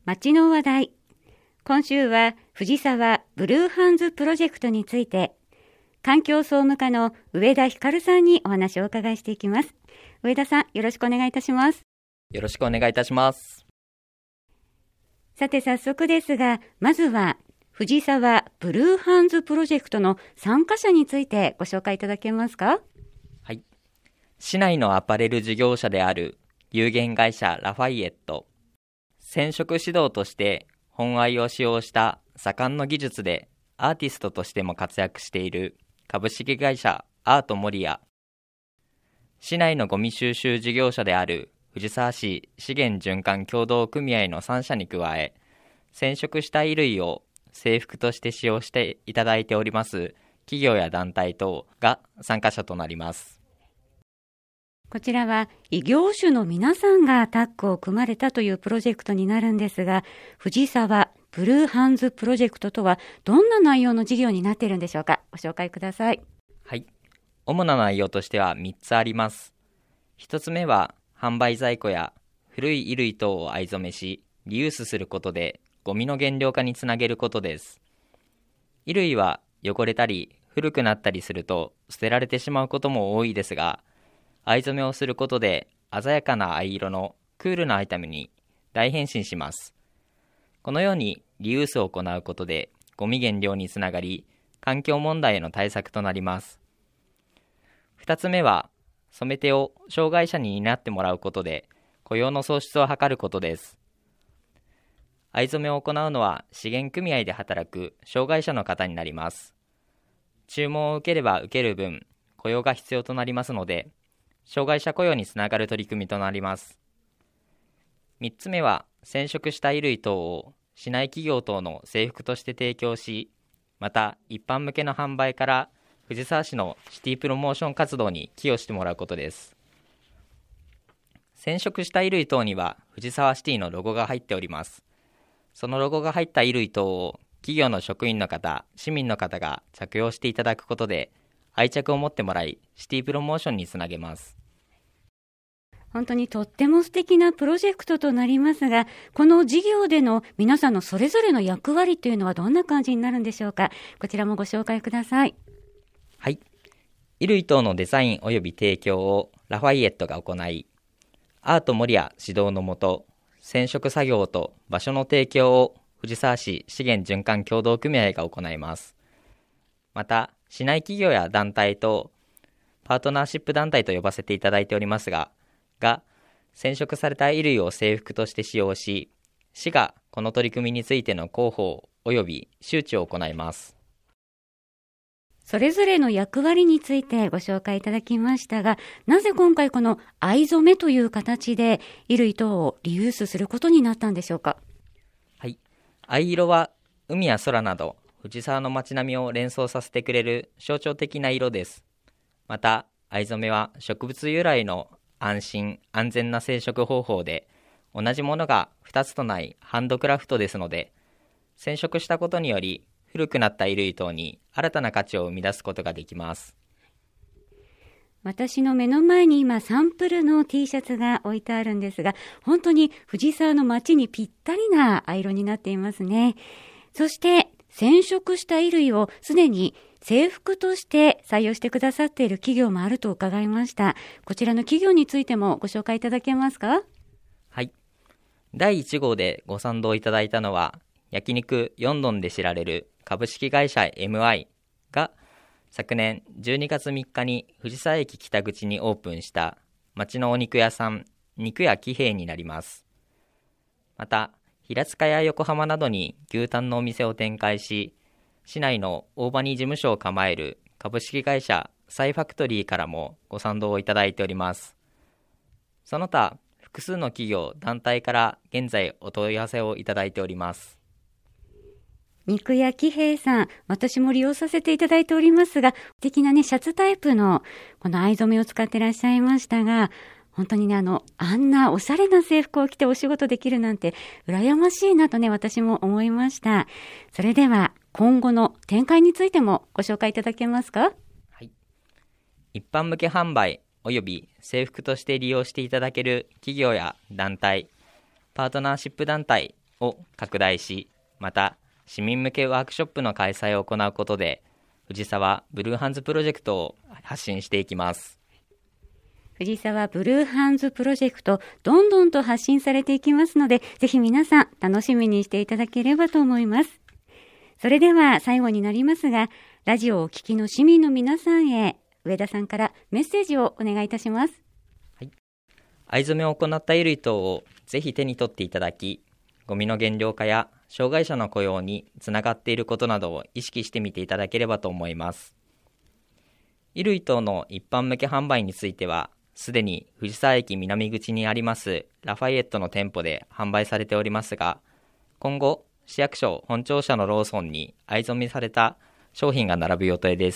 街の話題。今週は藤沢ブルーハンズプロジェクトについて、環境総務課の上田光さんにお話をお伺いしていきます。上田さん、よろしくお願いいたします。 よろしくお願いいたします。 さて早速ですが、まずは藤沢ブルーハンズプロジェクトの参加者についてご紹介いただけますか？ はい。市内のアパレル事業者である有限会社ラファイエット、染色指導として本藍を使用した盛んの技術でアーティストとしても活躍している株式会社アートモリア、市内のゴミ収集事業者である藤沢市資源循環協同組合の3社に加え、染色した衣類を制服として使用していただいております企業や団体等が参加者となります。 こちらは異業種の皆さんがタッグを組まれたというプロジェクトになるんですが、藤沢ブルーハンズプロジェクトとはどんな内容の事業になっているんでしょうか？ご紹介ください。 はい。主な内容としては3つあります。1つ目は販売在庫や古い衣類等を藍染めしリユースすることでゴミの減量化につなげることです。衣類は汚れたり古くなったりすると捨てられてしまうことも多いですが、藍染めをすることで鮮やかな藍色のクールなアイテムに大変身します。このようにリユースを行うことでゴミ減量につながり、環境問題への対策となります。2つ目は染め手を障害者に担ってもらうことで雇用の創出を図ることです。藍染めを行うのは資源組合で働く障害者の方になります。注文を受ければ受ける分雇用が必要となりますので、障害者雇用につながる取り組みとなります。3つ目は染色した衣類等を市内企業等の制服として提供し、また一般向けの販売から藤沢市のシティプロモーション活動に寄与してもらうことです。染色した衣類等には藤沢シティのロゴが入っております。そのロゴが入った衣類等を企業の職員の方、市民の方が着用していただくことで愛着を持ってもらい、シティプロモーションにつなげます。 本当にとっても素敵なプロジェクトとなりますが、この事業での皆さんのそれぞれの役割というのはどんな感じになるんでしょうか？こちらもご紹介ください。 はい。衣類等のデザイン及び提供をラファイエットが行い、アートモリア指導のもと、染色作業と場所の提供を藤沢市資源循環協同組合が行います。また、市内企業や団体とパートナーシップ団体と呼ばせていただいておりますが、染色された衣類を制服として使用し、市がこの取り組みについての広報及び周知を行います。 それぞれの役割についてご紹介いただきましたが、なぜ今回この藍染めという形で衣類等をリユースすることになったんでしょうか？ はい。藍色は海や空など藤沢の街並みを連想させてくれる象徴的な色です。また、藍染めは植物由来の安心安全な染色方法で、同じものが2つとないハンドクラフトですので、染色したことにより古くなった衣類等に新たな価値を生み出すことができます。 私の目の前に今サンプルの T シャツが置いてあるんですが、本当に藤沢の街にぴったりな藍色になっていますね。そして染色した衣類をすでに制服として採用してくださっている企業もあると伺いました。こちらの企業についてもご紹介いただけますか？ はい。第1号でご賛同いただいたのは、焼肉ヨンドンで知られる株式会社 MI が昨年12月3日に藤沢駅北口にオープンした町のお肉屋さん、肉屋喜兵衛になります。また、平塚や横浜などに牛タンのお店を展開し、市内の大場に事務所を構える株式会社サイファクトリーからもご賛同をいただいております。その他、複数の企業、団体から現在お問い合わせをいただいております。 肉屋喜兵衛さん、私も利用させていただいておりますが、素敵なね、シャツタイプのこの藍染めを使ってらっしゃいましたが、本当にね、あんなおしゃれな制服を着てお仕事できるなんて羨ましいなとね、私も思いました。それでは今後の展開についてもご紹介いただけますか？ はい。一般向け販売及び制服として利用していただける企業や団体、パートナーシップ団体を拡大し、また市民向けワークショップの開催を行うことで、藤沢ブルーハンズプロジェクトを発信していきます。 藤沢ブルーハンズプロジェクト、どんどんと発信されていきますので、ぜひ皆さん楽しみにしていただければと思います。それでは最後になりますが、ラジオをお聞きの市民の皆さんへ、上田さんからメッセージをお願いいたします。 はい、藍染めを行った衣類等をぜひ手に取っていただき、ゴミの減量化や障害者の雇用につながっていることなどを意識してみていただければと思います。衣類等の一般向け販売については、すでに藤沢駅南口にありますラファイエットの店舗で販売されておりますが、今後市役所本庁舎のローソンに藍染めされた商品が並ぶ予定です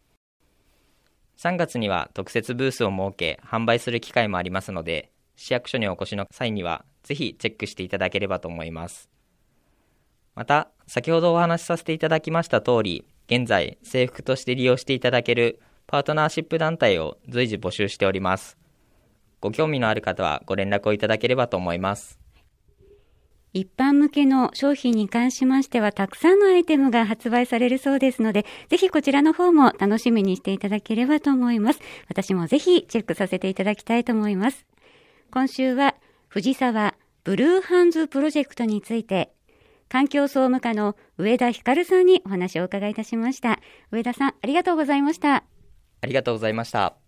。3月には特設ブースを設け販売する機会もありますので、市役所にお越しの際にはぜひチェックしていただければと思います。また、先ほどお話しさせていただきました通り、現在制服として利用していただけるパートナーシップ団体を随時募集しております。ご興味のある方はご連絡をいただければと思います。 一般向けの商品に関しましては、たくさんのアイテムが発売されるそうですので、ぜひこちらの方も楽しみにしていただければと思います。私もぜひチェックさせていただきたいと思います。今週は藤沢ブルーハンズプロジェクトについて、環境総務課の上田光さんにお話を伺いいたしました。上田さん、ありがとうございました。 ありがとうございました。